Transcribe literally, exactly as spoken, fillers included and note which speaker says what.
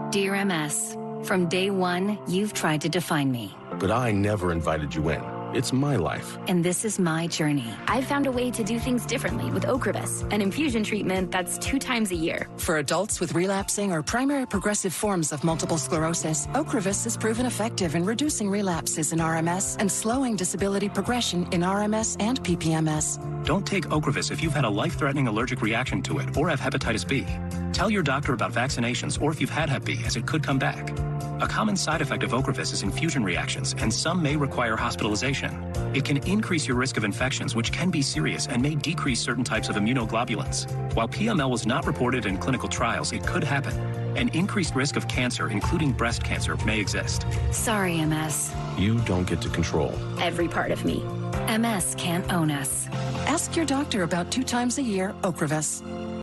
Speaker 1: Dear M S, from day one, you've tried to define me.
Speaker 2: But I never invited you in. It's my life.
Speaker 1: And this is my journey.
Speaker 3: I've found a way to do things differently with Ocrevus, an infusion treatment that's two times a year.
Speaker 4: For adults with relapsing or primary progressive forms of multiple sclerosis, Ocrevus is proven effective in reducing relapses in R M S and slowing disability progression in R M S and P P M S.
Speaker 5: Don't take Ocrevus if you've had a life-threatening allergic reaction to it or have hepatitis B. Tell your doctor about vaccinations or if you've had hep B, as it could come back. A common side effect of Ocrevus is infusion reactions, and some may require hospitalization. It can increase your risk of infections, which can be serious and may decrease certain types of immunoglobulins. While P M L was not reported in clinical trials, it could happen. An increased risk of cancer, including breast cancer, may exist.
Speaker 1: Sorry, M S.
Speaker 2: You don't get to control
Speaker 3: every part of me.
Speaker 1: M S can't own us.
Speaker 4: Ask your doctor about two times a year Ocrevus.